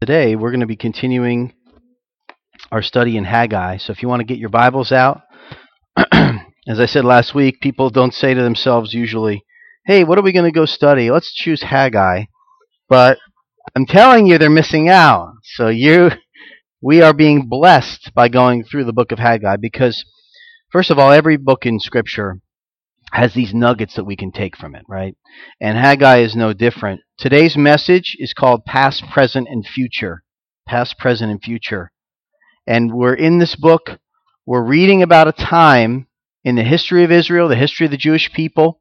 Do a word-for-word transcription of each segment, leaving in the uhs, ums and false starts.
Today, we're going to be continuing our study in Haggai. So if you want to get your Bibles out, as I said last week, people don't say to themselves usually, hey, what are we going to go study? Let's choose Haggai. But I'm telling you, they're missing out. So you, we are being blessed by going through the book of Haggai because, first of all, every book in Scripture has these nuggets that we can take from it, right? And Haggai is no different. Today's message is called Past, Present, and Future. Past, Present, and Future. And we're in this book, we're reading about a time in the history of Israel, the history of the Jewish people,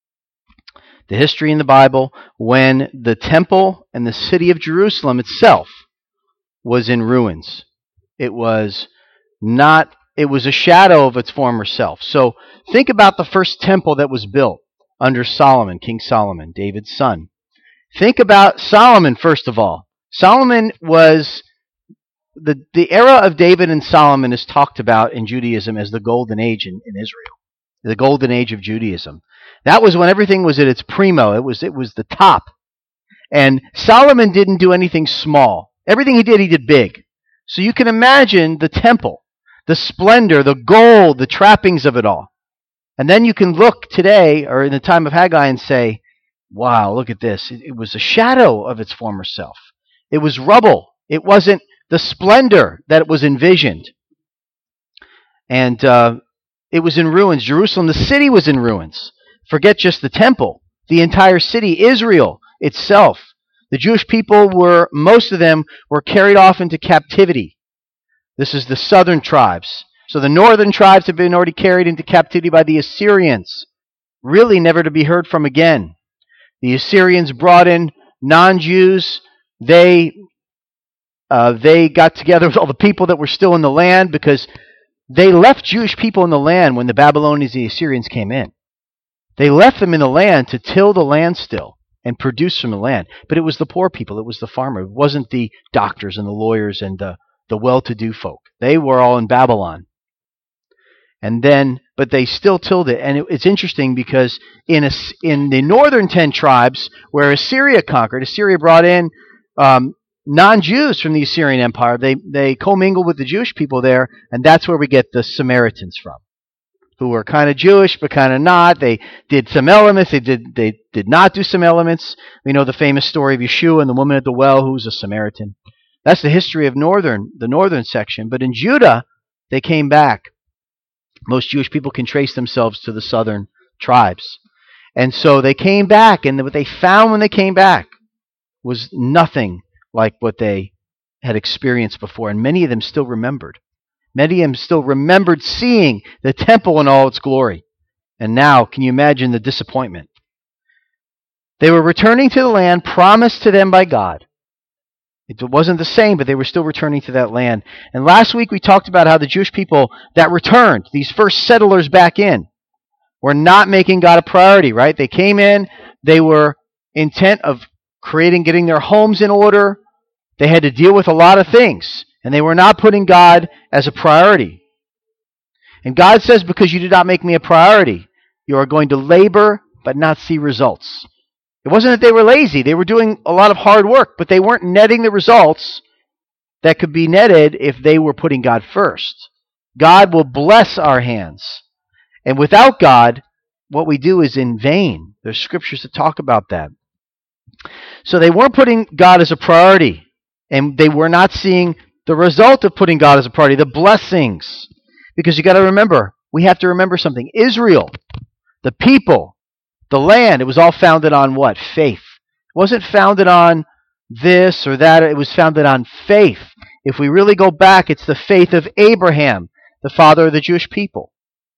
the history in the Bible, when the temple and the city of Jerusalem itself was in ruins. It was not, it was a shadow of its former self. So think about the first temple that was built under Solomon, King Solomon, David's son. Think about Solomon, first of all. Solomon was, the, the era of David and Solomon is talked about in Judaism as the golden age in, in Israel. The golden age of Judaism. That was when everything was at its primo. It was, it was the top. And Solomon didn't do anything small. Everything he did, he did big. So you can imagine the temple, the splendor, the gold, the trappings of it all. And then you can look today, or in the time of Haggai, and say, wow, look at this. It, it was a shadow of its former self. It was rubble. It wasn't the splendor that was envisioned. And uh, it was in ruins. Jerusalem, the city, was in ruins. Forget just the temple. The entire city, Israel itself. The Jewish people were, most of them, were carried off into captivity. This is the southern tribes. So the northern tribes have been already carried into captivity by the Assyrians, really never to be heard from again. The Assyrians brought in non-Jews. They uh, they got together with all the people that were still in the land because they left Jewish people in the land when the Babylonians and the Assyrians came in. They left them in the land to till the land still and produce from the land. But it was the poor people. It was the farmer. It wasn't the doctors and the lawyers and the, the well-to-do folk. They were all in Babylon. And then, but they still tilled it. And it, it's interesting because in a, in the northern ten tribes where Assyria conquered, Assyria brought in um, non-Jews from the Assyrian Empire. They they commingled with the Jewish people there, and that's where we get the Samaritans from, who were kind of Jewish but kind of not. They did some elements. They did they did not do some elements. We know the famous story of Yeshua and the woman at the well who was a Samaritan. That's the history of northern the northern section. But in Judah, they came back. Most Jewish people can trace themselves to the southern tribes. And so they came back, and what they found when they came back was nothing like what they had experienced before. And many of them still remembered. Many of them still remembered seeing the temple in all its glory. And now, can you imagine the disappointment? They were returning to the land promised to them by God. It wasn't the same, but they were still returning to that land. And last week we talked about how the Jewish people that returned, these first settlers back in, were not making God a priority, right? They came in, they were intent of creating, getting their homes in order. They had to deal with a lot of things, and they were not putting God as a priority. And God says, because you did not make me a priority, you are going to labor but not see results. It wasn't that they were lazy. They were doing a lot of hard work, but they weren't netting the results that could be netted if they were putting God first. God will bless our hands. And without God, what we do is in vain. There's scriptures that talk about that. So they weren't putting God as a priority, and they were not seeing the result of putting God as a priority, the blessings. Because you got to remember, we have to remember something. Israel, the people, the land, it was all founded on what? Faith. It wasn't founded on this or that. It was founded on faith. If we really go back, it's the faith of Abraham, the father of the Jewish people.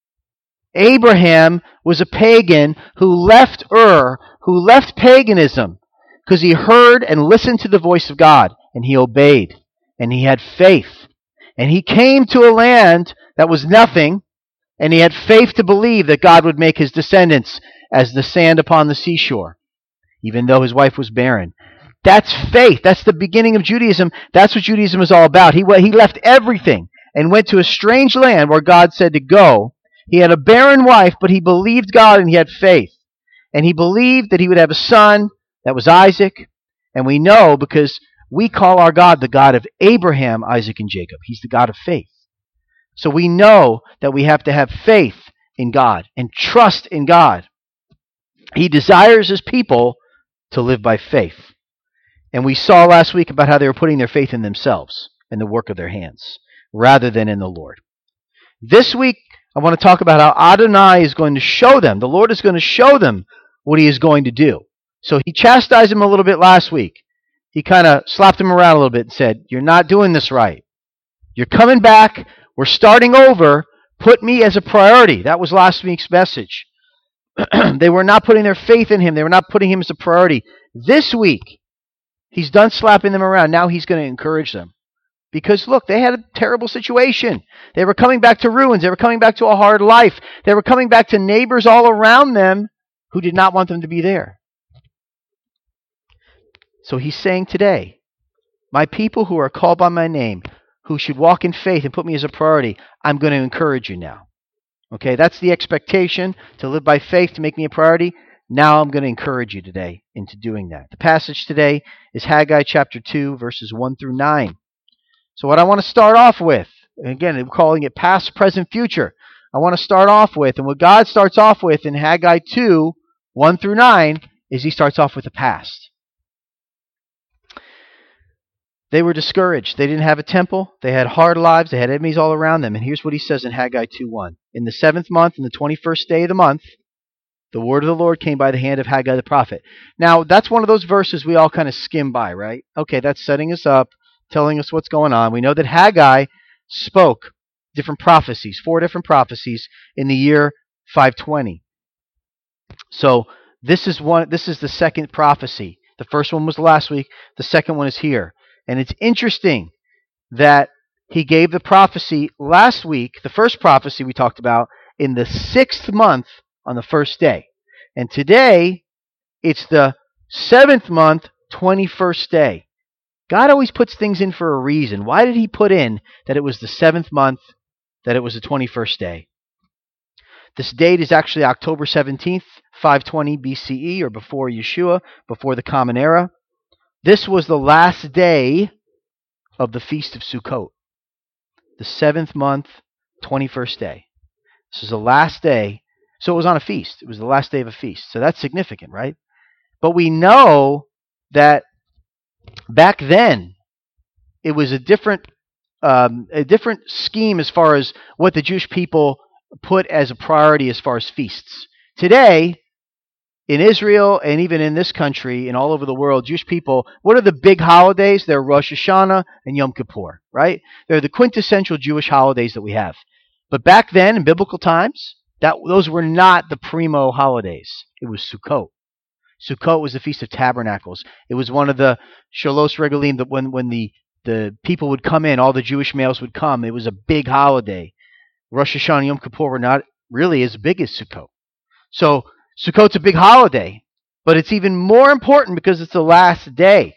Abraham was a pagan who left Ur, who left paganism, because he heard and listened to the voice of God, and he obeyed, and he had faith. And he came to a land that was nothing, and he had faith to believe that God would make his descendants as the sand upon the seashore, even though his wife was barren. That's faith. That's the beginning of Judaism. That's what Judaism is all about. He, he left everything and went to a strange land where God said to go. He had a barren wife, but he believed God and he had faith. And he believed that he would have a son. That was Isaac. And we know because we call our God the God of Abraham, Isaac, and Jacob. He's the God of faith. So we know that we have to have faith in God and trust in God. He desires his people to live by faith. And we saw last week about how they were putting their faith in themselves and the work of their hands rather than in the Lord. This week, I want to talk about how Adonai is going to show them. The Lord is going to show them what he is going to do. So he chastised him a little bit last week. He kind of slapped him around a little bit and said, you're not doing this right. You're coming back. We're starting over. Put me as a priority. That was last week's message. They were not putting their faith in him. They were not putting him as a priority. This week, he's done slapping them around. Now he's going to encourage them. Because, look, they had a terrible situation. They were coming back to ruins. They were coming back to a hard life. They were coming back to neighbors all around them who did not want them to be there. So he's saying today, my people who are called by my name, who should walk in faith and put me as a priority, I'm going to encourage you now. Okay, that's the expectation, to live by faith, to make me a priority. Now I'm going to encourage you today into doing that. The passage today is Haggai chapter two, verses one through nine. So what I want to start off with, and again, we're calling it past, present, future. I want to start off with, and what God starts off with in Haggai two, one through nine, is he starts off with the past. They were discouraged. They didn't have a temple. They had hard lives. They had enemies all around them. And here's what he says in Haggai two one. In the seventh month, in the twenty-first day of the month, the word of the Lord came by the hand of Haggai the prophet. Now, that's one of those verses we all kind of skim by, right? Okay, that's setting us up, telling us what's going on. We know that Haggai spoke different prophecies, four different prophecies in the year five twenty. So this is one. This is the second prophecy. The first one was last week. The second one is here. And it's interesting that he gave the prophecy last week, the first prophecy we talked about, in the sixth month on the first day. And today, it's the seventh month, twenty-first day. God always puts things in for a reason. Why did he put in that it was the seventh month, that it was the twenty-first day? This date is actually October seventeenth, five twenty B C E, or before Yeshua, before the Common Era. This was the last day of the Feast of Sukkot. The seventh month, twenty-first day. This is the last day. So it was on a feast. It was the last day of a feast. So that's significant, right? But we know that back then, it was a different, um, a different scheme as far as what the Jewish people put as a priority as far as feasts. Today, in Israel and even in this country and all over the world, Jewish people, what are the big holidays? They're Rosh Hashanah and Yom Kippur, right? They're the quintessential Jewish holidays that we have. But back then, in biblical times, that those were not the primo holidays. It was Sukkot. Sukkot was the Feast of Tabernacles. It was one of the Shalosh Regalim, that when, when the, the people would come in, all the Jewish males would come. It was a big holiday. Rosh Hashanah and Yom Kippur were not really as big as Sukkot. So Sukkot's a big holiday, but it's even more important because it's the last day.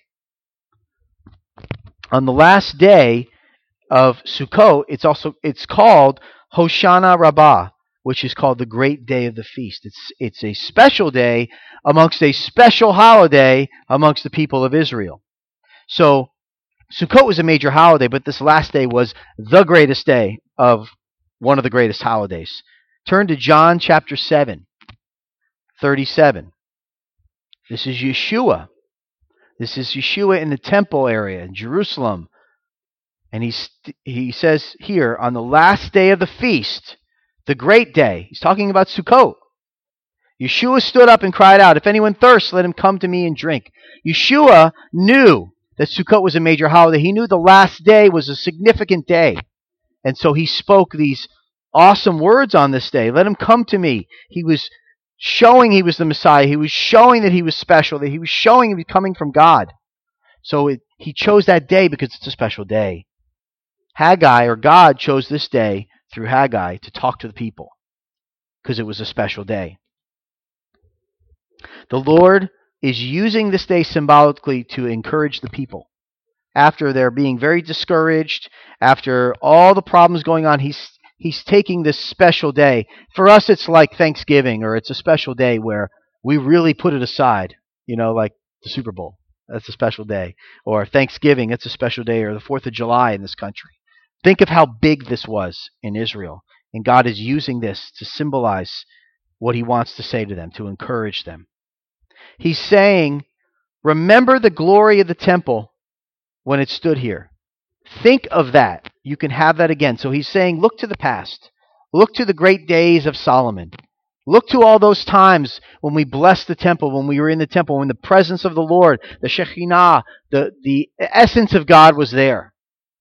On the last day of Sukkot, it's also it's called Hoshana Rabbah, which is called the Great Day of the Feast. It's it's a special day amongst a special holiday amongst the people of Israel. So Sukkot was a major holiday, but this last day was the greatest day of one of the greatest holidays. Turn to John chapter seven. thirty-seven. This is Yeshua. This is Yeshua in the temple area in Jerusalem. And he's, he says here, on the last day of the feast, the great day, he's talking about Sukkot. Yeshua stood up and cried out, "If anyone thirsts, let him come to me and drink." Yeshua knew that Sukkot was a major holiday. He knew the last day was a significant day. And so he spoke these awesome words on this day. Let him come to me. He was showing he was the Messiah. He was showing that he was special, that he was showing he was coming from God. So it, he chose that day because it's a special day. Haggai, or God, chose this day through Haggai to talk to the people because it was a special day. The Lord is using this day symbolically to encourage the people. After they're being very discouraged, after all the problems going on, he's He's taking this special day. For us, it's like Thanksgiving, or it's a special day where we really put it aside, you know, like the Super Bowl. That's a special day. Or Thanksgiving, it's a special day. Or the fourth of July in this country. Think of how big this was in Israel. And God is using this to symbolize what he wants to say to them, to encourage them. He's saying, remember the glory of the temple when it stood here. Think of that. You can have that again. So he's saying, look to the past. Look to the great days of Solomon. Look to all those times when we blessed the temple, when we were in the temple, when the presence of the Lord, the Shekinah, the, the essence of God was there.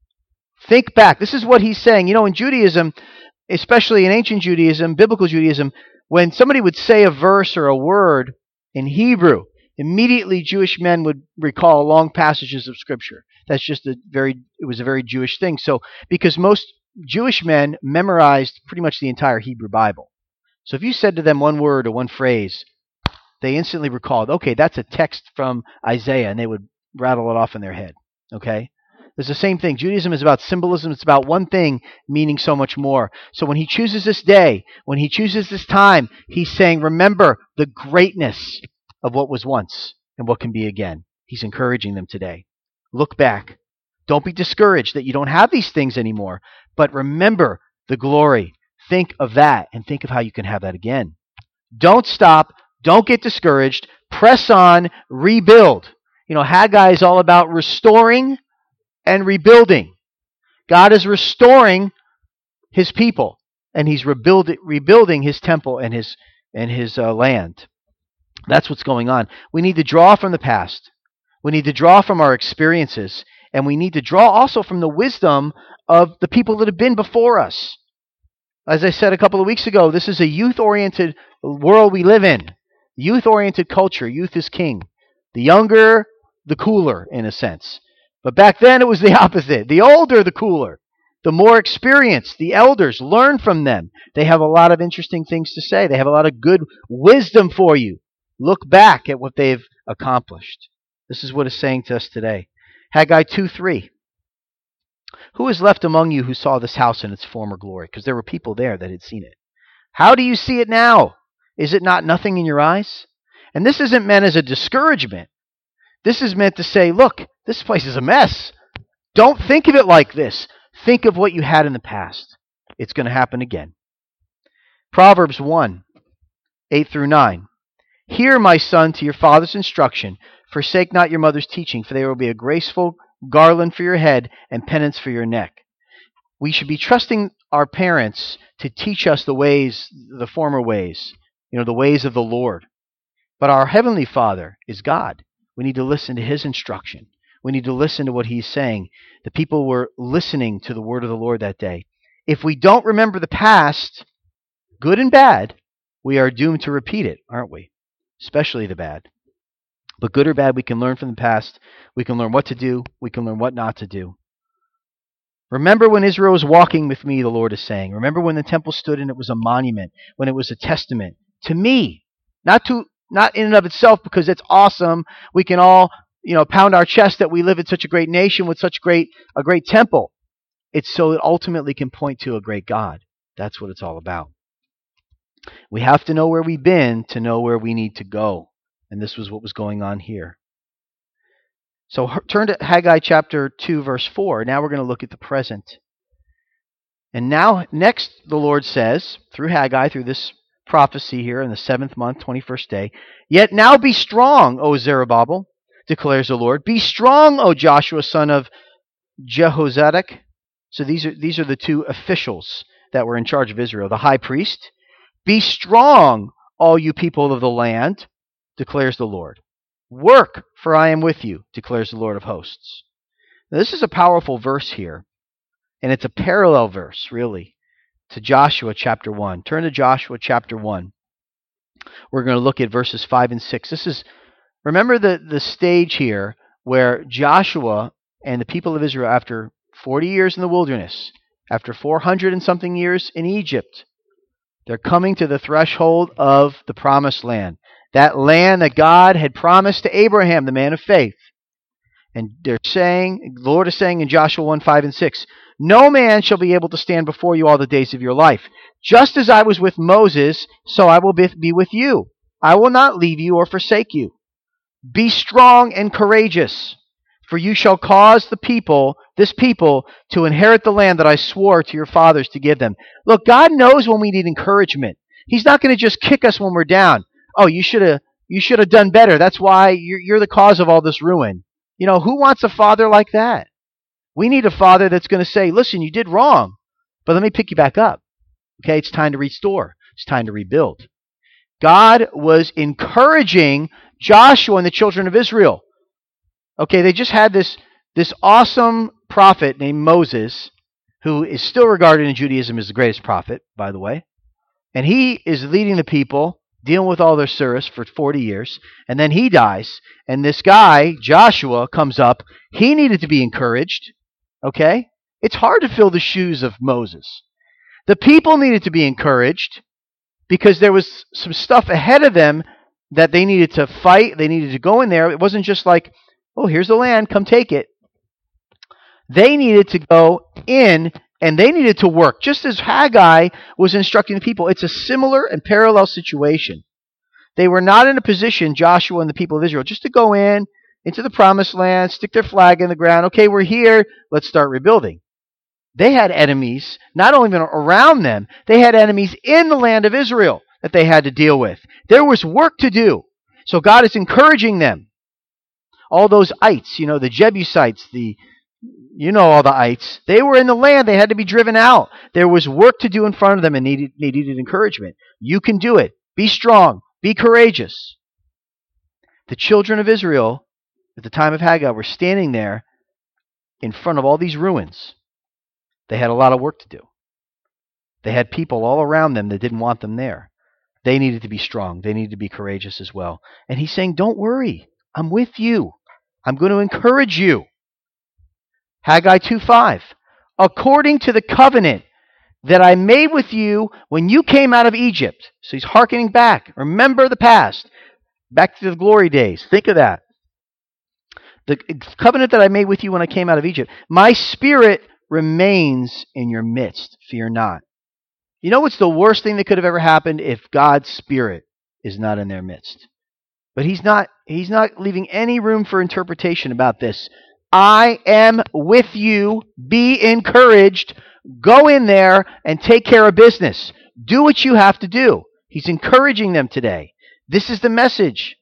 Think back. This is what he's saying. You know, in Judaism, especially in ancient Judaism, biblical Judaism, when somebody would say a verse or a word in Hebrew, immediately Jewish men would recall long passages of Scripture. That's just a very, it was a very Jewish thing. So, because most Jewish men memorized pretty much the entire Hebrew Bible. So if you said to them one word or one phrase, they instantly recalled, okay, that's a text from Isaiah, and they would rattle it off in their head. Okay? It's the same thing. Judaism is about symbolism. It's about one thing meaning so much more. So when he chooses this day, when he chooses this time, he's saying, remember the greatness of what was once and what can be again. He's encouraging them today. Look back. Don't be discouraged that you don't have these things anymore, but remember the glory. Think of that and think of how you can have that again. Don't stop. Don't get discouraged. Press on. Rebuild. You know, Haggai is all about restoring and rebuilding. God is restoring his people, and he's rebuild, rebuilding his temple and his, and his uh, land. That's what's going on. We need to draw from the past. We need to draw from our experiences, and we need to draw also from the wisdom of the people that have been before us. As I said a couple of weeks ago, this is a youth-oriented world we live in. Youth-oriented culture. Youth is king. The younger, the cooler, in a sense. But back then it was the opposite. The older, the cooler. The more experienced, the elders, learn from them. They have a lot of interesting things to say. They have a lot of good wisdom for you. Look back at what they've accomplished. This is what it's saying to us today. Haggai two three. Who is left among you who saw this house in its former glory? Because there were people there that had seen it. How do you see it now? Is it not nothing in your eyes? And this isn't meant as a discouragement. This is meant to say, look, this place is a mess. Don't think of it like this. Think of what you had in the past. It's going to happen again. Proverbs one, eight through nine. Hear, my son, to your father's instruction. Forsake not your mother's teaching, for there will be a graceful garland for your head and penance for your neck. We should be trusting our parents to teach us the ways, the former ways, you know, the ways of the Lord. But our Heavenly Father is God. We need to listen to his instruction. We need to listen to what he's saying. The people were listening to the word of the Lord that day. If we don't remember the past, good and bad, we are doomed to repeat it, aren't we? Especially the bad. But good or bad, we can learn from the past. We can learn what to do. We can learn what not to do. Remember when Israel was walking with me, the Lord is saying. Remember when the temple stood and it was a monument, when it was a testament to me, not to not in and of itself because it's awesome. We can all, you know, pound our chest that we live in such a great nation with such great a great temple. It's so it ultimately can point to a great God. That's what it's all about. We have to know where we've been to know where we need to go. And this was what was going on here. So turn to Haggai chapter two, verse four. Now we're going to look at the present. And now, next, the Lord says, through Haggai, through this prophecy here in the seventh month, twenty-first day, yet now be strong, O Zerubbabel, declares the Lord. Be strong, O Joshua, son of Jehozadak. So these are, these are the two officials that were in charge of Israel, the high priest. Be strong, all you people of the land, declares the Lord. Work, for I am with you, declares the Lord of hosts. Now, this is a powerful verse here, and it's a parallel verse, really, to Joshua chapter one. Turn to Joshua chapter one. We're going to look at verses five and six. This is, remember the, the stage here where Joshua and the people of Israel, after forty years in the wilderness, after four hundred and something years in Egypt, they're coming to the threshold of the promised land. That land that God had promised to Abraham, the man of faith. And they're saying, the Lord is saying in Joshua one, five, and six, no man shall be able to stand before you all the days of your life. Just as I was with Moses, so I will be with you. I will not leave you or forsake you. Be strong and courageous, for you shall cause the people, this people, to inherit the land that I swore to your fathers to give them. Look, God knows when we need encouragement. He's not going to just kick us when we're down. Oh, you should have you should have done better. That's why you're, you're the cause of all this ruin. You know, who wants a father like that? We need a father that's going to say, listen, you did wrong, but let me pick you back up. Okay, it's time to restore. It's time to rebuild. God was encouraging Joshua and the children of Israel. Okay, they just had this, this awesome prophet named Moses, who is still regarded in Judaism as the greatest prophet, by the way. And he is leading the people, dealing with all their service for forty years, and then he dies. And this guy, Joshua, comes up. He needed to be encouraged. Okay? It's hard to fill the shoes of Moses. The people needed to be encouraged because there was some stuff ahead of them that they needed to fight. They needed to go in there. It wasn't just like, oh, here's the land, come take it. They needed to go in and they needed to work, just as Haggai was instructing the people. It's a similar and parallel situation. They were not in a position, Joshua and the people of Israel, just to go in into the promised land, stick their flag in the ground. Okay, we're here, let's start rebuilding. They had enemies, not only around them, they had enemies in the land of Israel that they had to deal with. There was work to do. So God is encouraging them. All those ites, you know, the Jebusites, the You know all the ites. They were in the land. They had to be driven out. There was work to do in front of them and needed, they needed encouragement. You can do it. Be strong. Be courageous. The children of Israel, at the time of Haggai, were standing there in front of all these ruins. They had a lot of work to do. They had people all around them that didn't want them there. They needed to be strong. They needed to be courageous as well. And he's saying, don't worry. I'm with you. I'm going to encourage you. Haggai two five, according to the covenant that I made with you when you came out of Egypt. So he's hearkening back. Remember the past. Back to the glory days. Think of that. The covenant that I made with you when I came out of Egypt. My spirit remains in your midst. Fear not. You know what's the worst thing that could have ever happened? If God's spirit is not in their midst. But he's not, he's not leaving any room for interpretation about this. I am with you. Be encouraged. Go in there and take care of business. Do what you have to do. He's encouraging them today. This is the message.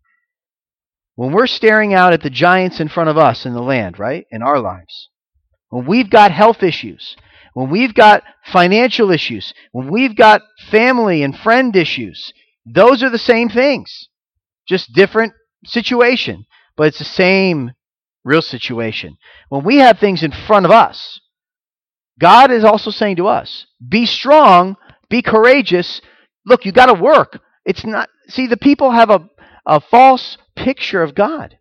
When we're staring out at the giants in front of us in the land, right? In our lives. When we've got health issues. When we've got financial issues. When we've got family and friend issues. Those are the same things. Just different situation. But it's the same real situation. When we have things in front of us, God is also saying to us, be strong, be courageous. Look, you got to work. It's not, see, the people have a, a false picture of God.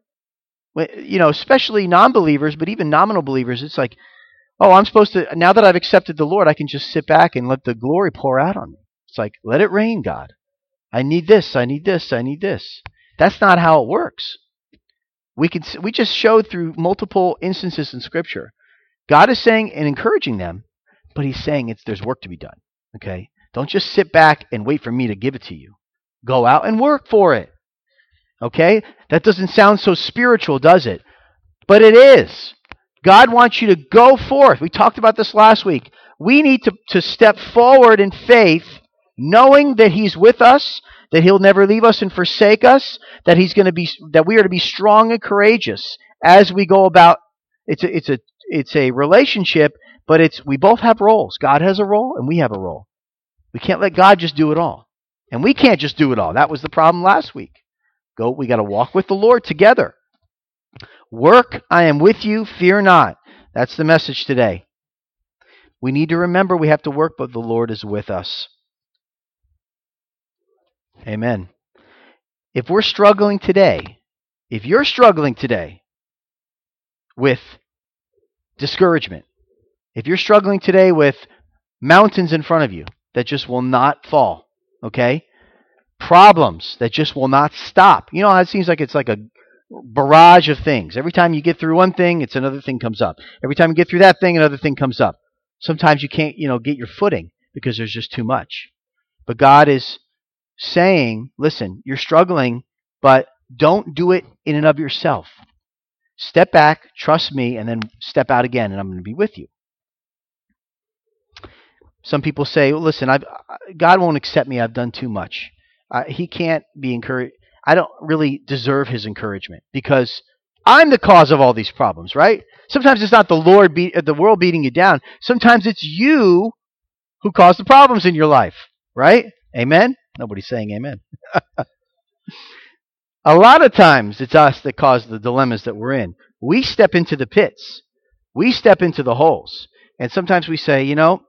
You know, especially non-believers, but even nominal believers, it's like, oh, I'm supposed to, now that I've accepted the Lord, I can just sit back and let the glory pour out on me. It's like, let it rain, God. I need this, I need this, I need this. That's not how it works. We can we just showed through multiple instances in Scripture. God is saying and encouraging them, but he's saying it's there's work to be done. Okay? Don't just sit back and wait for me to give it to you. Go out and work for it. Okay? That doesn't sound so spiritual, does it? But it is. God wants you to go forth. We talked about this last week. We need to, to step forward in faith, knowing that he's with us, that he'll never leave us and forsake us, that he's going to be, that we are to be strong and courageous as we go about. It's a, it's a, it's a relationship, but it's we both have roles. God has a role, and we have a role. We can't let God just do it all, and we can't just do it all. That was the problem last week. Go, we got to walk with the Lord together. Work, I am with you. Fear not. That's the message today. We need to remember we have to work, but the Lord is with us. Amen. If we're struggling today, if you're struggling today with discouragement, if you're struggling today with mountains in front of you that just will not fall, okay? Problems that just will not stop. You know how it seems like it's like a barrage of things. Every time you get through one thing, it's another thing comes up. Every time you get through that thing, another thing comes up. Sometimes you can't, you know, get your footing because there's just too much. But God is saying, listen, you're struggling, but Don't do it in and of yourself. Step back, trust me, and then step out again, and I'm going to be with you. Some people say, well, listen, I've, God won't accept me. I've done too much. Uh, he can't be encouraged. I don't really deserve his encouragement because I'm the cause of all these problems, right? Sometimes it's not the Lord, be, the world beating you down. Sometimes it's you who caused the problems in your life, right? Amen? Nobody's saying amen. A lot of times it's us that cause the dilemmas that we're in. We step into the pits. We step into the holes. And sometimes we say, you know,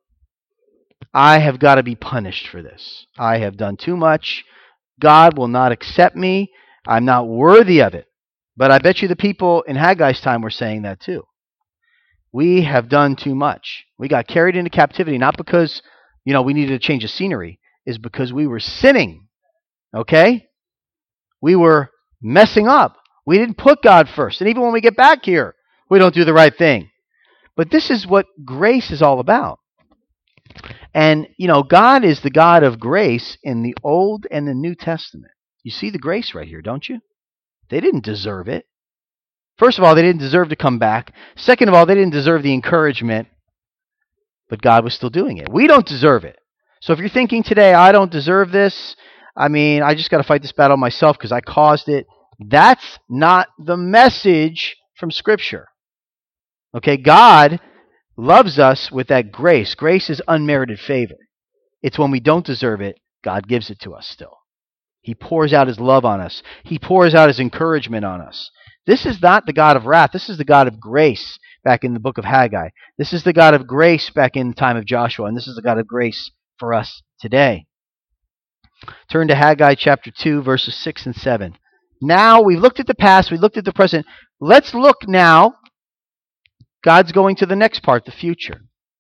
I have got to be punished for this. I have done too much. God will not accept me. I'm not worthy of it. But I bet you the people in Haggai's time were saying that too. We have done too much. We got carried into captivity, not because, you know, we needed to change the scenery, is because we were sinning. Okay? We were messing up. We didn't put God first. And even when we get back here, we don't do the right thing. But this is what grace is all about. And, you know, God is the God of grace in the Old and the New Testament. You see the grace right here, don't you? They didn't deserve it. First of all, they didn't deserve to come back. Second of all, they didn't deserve the encouragement. But God was still doing it. We don't deserve it. So if you're thinking today, I don't deserve this, I mean, I just got to fight this battle myself because I caused it. That's not the message from Scripture. Okay, God loves us with that grace. Grace is unmerited favor. It's when we don't deserve it, God gives it to us still. He pours out his love on us. He pours out his encouragement on us. This is not the God of wrath. This is the God of grace back in the book of Haggai. This is the God of grace back in the time of Joshua. And this is the God of grace for us today. Turn to Haggai chapter two, verses six and seven. Now, we've looked at the past, we looked at the present. Let's look now. God's going to the next part, the future.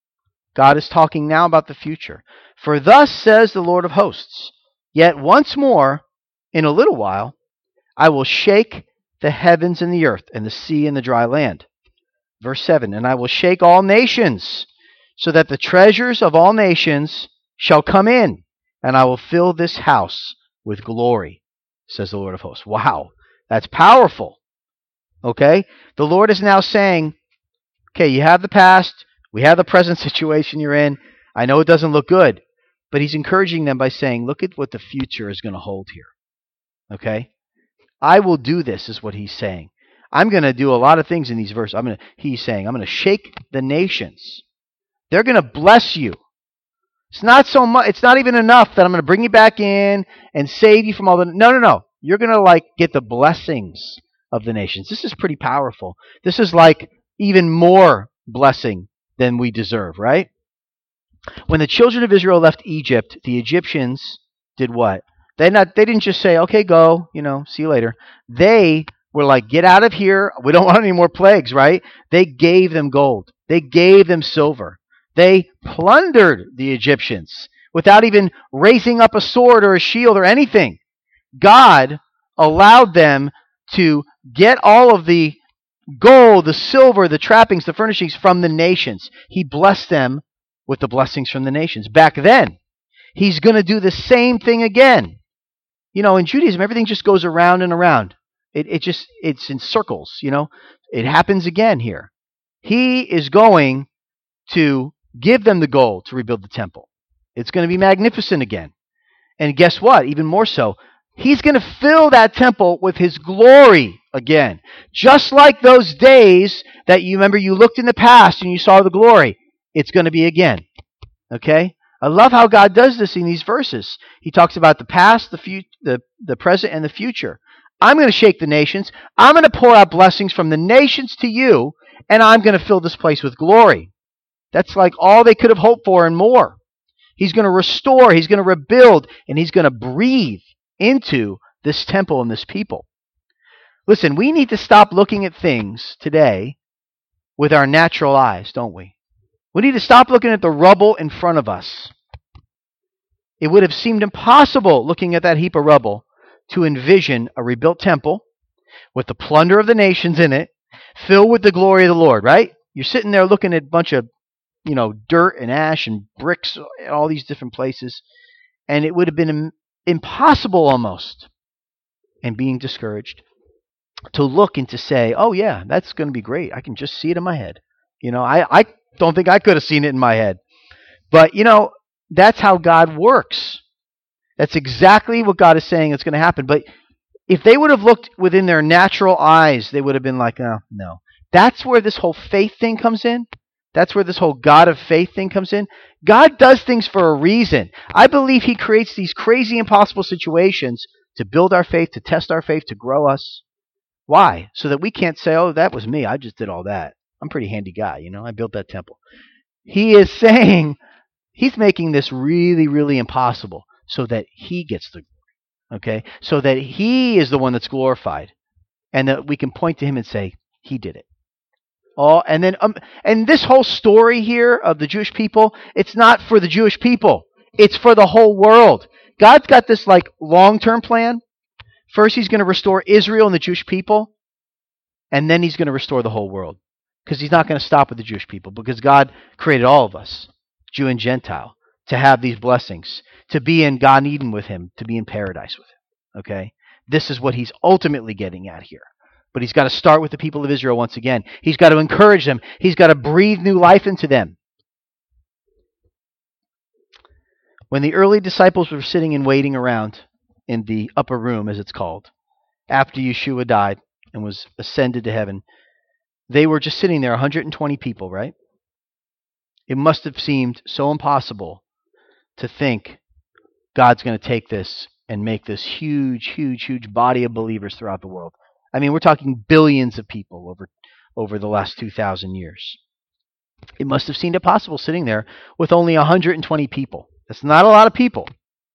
God is talking now about the future. For thus says the Lord of hosts, yet once more, in a little while, I will shake the heavens and the earth, and the sea and the dry land. Verse seven, and I will shake all nations, so that the treasures of all nations shall come in, and I will fill this house with glory, says the Lord of hosts. Wow, that's powerful. Okay? The Lord is now saying, okay, you have the past, we have the present situation you're in. I know it doesn't look good, but he's encouraging them by saying, look at what the future is going to hold here. Okay? I will do this, is what he's saying. I'm going to do a lot of things in these verses. I'm going to, he's saying, I'm going to shake the nations. They're going to bless you. It's not so much, it's not even enough that I'm going to bring you back in and save you from all the, no, no, no. You're going to like get the blessings of the nations. This is pretty powerful. This is like even more blessing than we deserve, right? When the children of Israel left Egypt, the Egyptians did what? They not they didn't just say, okay, go, you know, see you later. They were like, get out of here. We don't want any more plagues, right? They gave them gold. They gave them silver. They plundered the Egyptians without even raising up a sword or a shield or anything. God allowed them to get all of the gold, the silver, the trappings, the furnishings from the nations. He blessed them with the blessings from the nations. Back then, he's going to do the same thing again. You know, in Judaism, everything just goes around and around. It, it just, it's in circles, you know. It happens again here. He is going to give them the gold to rebuild the temple. It's going to be magnificent again. And guess what? Even more so, he's going to fill that temple with his glory again. Just like those days that you remember you looked in the past and you saw the glory. It's going to be again. Okay? I love how God does this in these verses. He talks about the past, the, fu- the, the present, and the future. I'm going to shake the nations. I'm going to pour out blessings from the nations to you, and I'm going to fill this place with glory. That's like all they could have hoped for and more. He's going to restore, he's going to rebuild, and he's going to breathe into this temple and this people. Listen, we need to stop looking at things today with our natural eyes, don't we? We need to stop looking at the rubble in front of us. It would have seemed impossible, looking at that heap of rubble, to envision a rebuilt temple with the plunder of the nations in it, filled with the glory of the Lord, right? You're sitting there looking at a bunch of, you know, dirt and ash and bricks, all these different places, and it would have been impossible almost. and being discouraged, to look and to say, oh yeah, that's going to be great. I can just see it in my head. You know, I, I don't think I could have seen it in my head. But, you know, that's how God works. That's exactly what God is saying is going to happen. But if they would have looked within their natural eyes, they would have been like, oh, no. That's where this whole faith thing comes in. That's where this whole God of faith thing comes in. God does things for a reason. I believe he creates these crazy, impossible situations to build our faith, to test our faith, to grow us. Why? So that we can't say, oh, that was me. I just did all that. I'm a pretty handy guy, you know. I built that temple. He is saying, he's making this really, really impossible so that he gets the glory, okay? So that he is the one that's glorified and that we can point to him and say, he did it. Oh, and then um, and this whole story here of the Jewish people, it's not for the Jewish people. It's for the whole world. God's got this like long-term plan. First, he's going to restore Israel and the Jewish people, and then he's going to restore the whole world. Because he's not going to stop with the Jewish people, because God created all of us, Jew and Gentile, to have these blessings, to be in Gan Eden with him, to be in paradise with him. Okay? This is what he's ultimately getting at here. But he's got to start with the people of Israel once again. He's got to encourage them. He's got to breathe new life into them. When the early disciples were sitting and waiting around in the upper room, as it's called, after Yeshua died and was ascended to heaven, they were just sitting there, one hundred twenty people, right? It must have seemed so impossible to think God's going to take this and make this huge, huge, huge body of believers throughout the world. I mean, we're talking billions of people over over the last two thousand years. It must have seemed impossible sitting there with only one hundred twenty people. That's not a lot of people.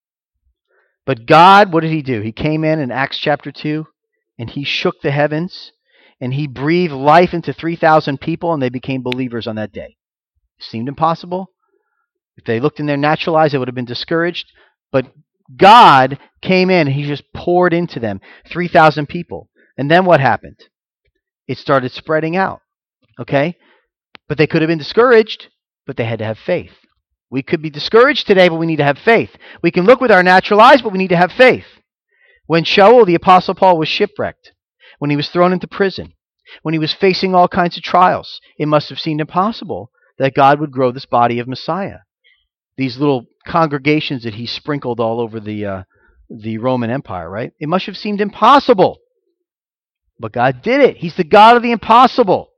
But God, what did he do? He came in in Acts chapter two, and he shook the heavens, and he breathed life into three thousand people, and they became believers on that day. It seemed impossible. If they looked in their natural eyes, they would have been discouraged. But God came in, and he just poured into them three thousand people. And then what happened? It started spreading out, okay? But they could have been discouraged, but they had to have faith. We could be discouraged today, but we need to have faith. We can look with our natural eyes, but we need to have faith. When Shaul, the Apostle Paul, was shipwrecked, when he was thrown into prison, when he was facing all kinds of trials, it must have seemed impossible that God would grow this body of Messiah. These little congregations that he sprinkled all over the, uh, the Roman Empire, right? It must have seemed impossible. But God did it. He's the God of the impossible.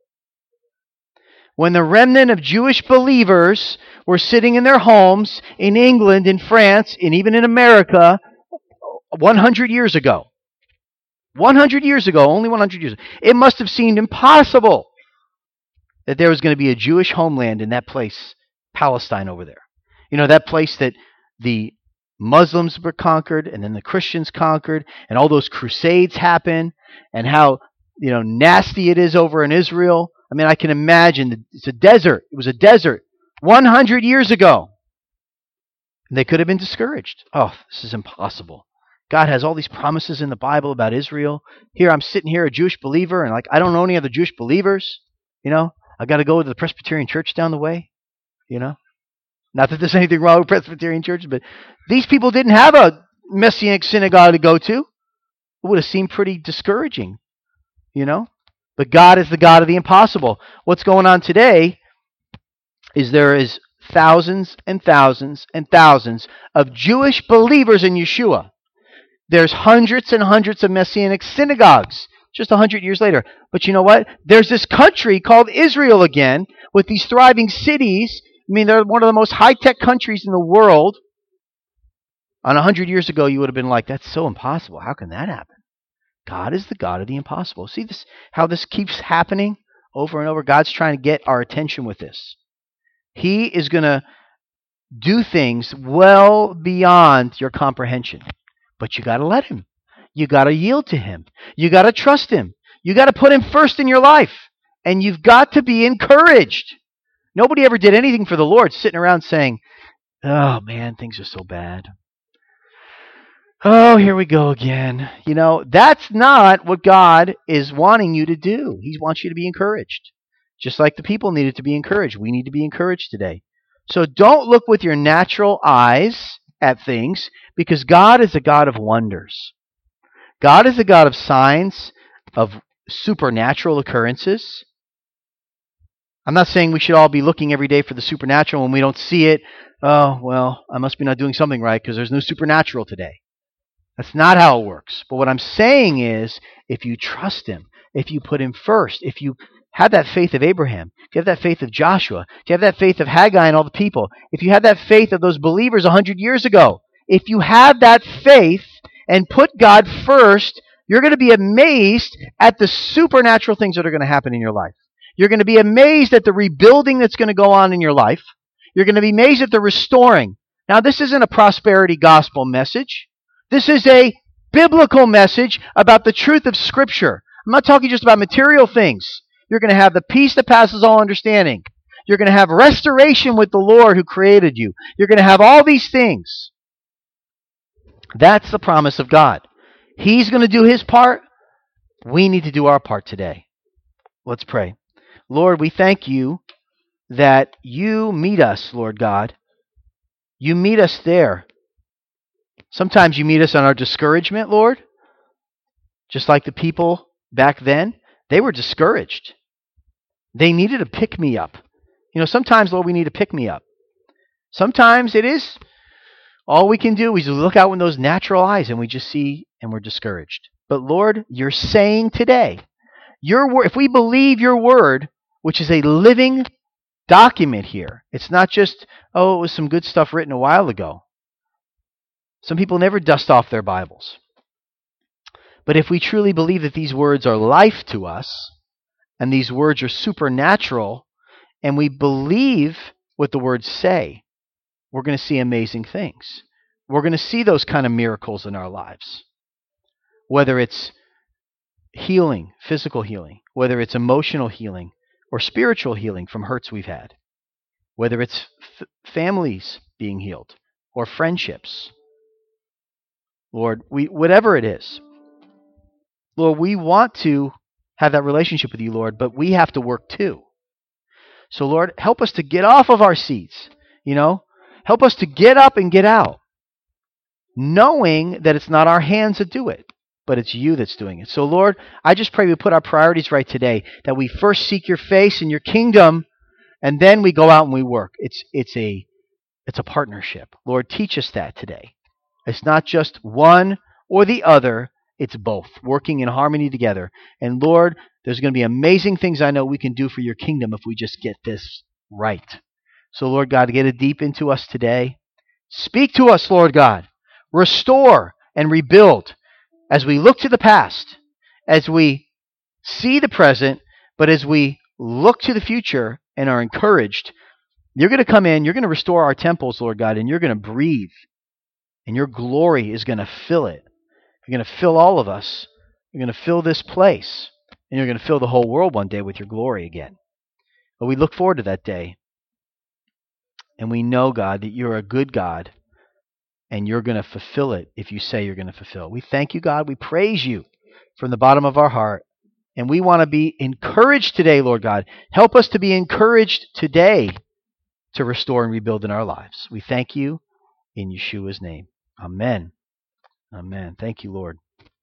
When the remnant of Jewish believers were sitting in their homes in England, in France, and even in America one hundred years ago, one hundred years ago, only one hundred years ago, it must have seemed impossible that there was going to be a Jewish homeland in that place, Palestine over there. You know, that place that the Muslims were conquered, and then the Christians conquered, and all those crusades happened, and how, you know, nasty it is over in Israel. I mean, I can imagine it's a desert. It was a desert one hundred years ago. And they could have been discouraged. Oh, this is impossible. God has all these promises in the Bible about Israel. Here, I'm sitting here, a Jewish believer, and like, I don't know any other Jewish believers. You know, I got to go to the Presbyterian church down the way. You know, not that there's anything wrong with Presbyterian churches, but these people didn't have a Messianic synagogue to go to. It would have seemed pretty discouraging, you know. But God is the God of the impossible. What's going on today is there is thousands and thousands and thousands of Jewish believers in Yeshua. There's hundreds and hundreds of Messianic synagogues just a hundred years later. But you know what? There's this country called Israel again with these thriving cities. I mean, they're one of the most high-tech countries in the world. On a hundred years ago, you would have been like, that's so impossible. How can that happen? God is the God of the impossible. See this? How this keeps happening over and over? God's trying to get our attention with this. He is going to do things well beyond your comprehension. But you got to let him. You got to yield to him. You got to trust him. You got to put him first in your life. And you've got to be encouraged. Nobody ever did anything for the Lord sitting around saying, oh man, things are so bad. Oh, here we go again. You know, that's not what God is wanting you to do. He wants you to be encouraged. Just like the people needed to be encouraged. We need to be encouraged today. So don't look with your natural eyes at things, because God is a God of wonders. God is a God of signs, of supernatural occurrences. I'm not saying we should all be looking every day for the supernatural. When we don't see it, oh, well, I must be not doing something right because there's no supernatural today. That's not how it works. But what I'm saying is, if you trust Him, if you put Him first, if you have that faith of Abraham, if you have that faith of Joshua, if you have that faith of Haggai and all the people, if you have that faith of those believers a hundred years ago, if you have that faith and put God first, you're going to be amazed at the supernatural things that are going to happen in your life. You're going to be amazed at the rebuilding that's going to go on in your life. You're going to be amazed at the restoring. Now, this isn't a prosperity gospel message. This is a biblical message about the truth of Scripture. I'm not talking just about material things. You're going to have the peace that passes all understanding. You're going to have restoration with the Lord who created you. You're going to have all these things. That's the promise of God. He's going to do His part. We need to do our part today. Let's pray. Lord, we thank You that You meet us, Lord God. You meet us there. Sometimes You meet us on our discouragement, Lord. Just like the people back then, they were discouraged. They needed a pick-me-up. You know, sometimes, Lord, we need a pick-me-up. Sometimes it is all we can do is look out with those natural eyes and we just see and we're discouraged. But Lord, You're saying today, Your word, if we believe Your word, which is a living document here, it's not just, oh, it was some good stuff written a while ago. Some people never dust off their Bibles. But if we truly believe that these words are life to us, and these words are supernatural, and we believe what the words say, we're going to see amazing things. We're going to see those kind of miracles in our lives. Whether it's healing, physical healing, whether it's emotional healing, or spiritual healing from hurts we've had. Whether it's f- families being healed, or friendships. Lord, we whatever it is, Lord, we want to have that relationship with You, Lord, but we have to work too. So, Lord, help us to get off of our seats, you know? Help us to get up and get out, knowing that it's not our hands that do it, but it's You that's doing it. So, Lord, I just pray we put our priorities right today, that we first seek Your face and Your kingdom, and then we go out and we work. It's it's a it's a partnership. Lord, teach us that today. It's not just one or the other. It's both, working in harmony together. And Lord, there's going to be amazing things I know we can do for Your kingdom if we just get this right. So Lord God, get it deep into us today. Speak to us, Lord God. Restore and rebuild as we look to the past, as we see the present, but as we look to the future and are encouraged. You're going to come in, you're going to restore our temples, Lord God, and you're going to breathe. And Your glory is going to fill it. You're going to fill all of us. You're going to fill this place. And you're going to fill the whole world one day with Your glory again. But we look forward to that day. And we know, God, that You're a good God. And You're going to fulfill it if You say You're going to fulfill it. We thank You, God. We praise You from the bottom of our heart. And we want to be encouraged today, Lord God. Help us to be encouraged today to restore and rebuild in our lives. We thank You in Yeshua's name. Amen. Amen. Thank You, Lord.